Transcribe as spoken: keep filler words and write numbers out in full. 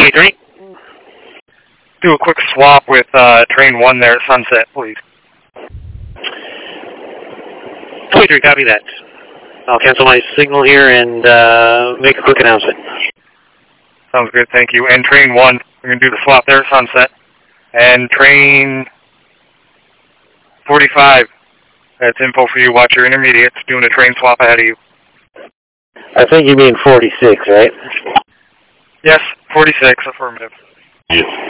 twenty-three. Do a quick swap with uh, train one there at Sunset, please. twenty-three, copy that. I'll cancel my signal here and uh, make a quick announcement. Sounds good, thank you. And train one, we're going to do the swap there at Sunset. And train forty-five, that's info for you. Watch your intermediates, doing a train swap ahead of you. I think you mean forty-six, right? Yes, forty-six, affirmative. Yes.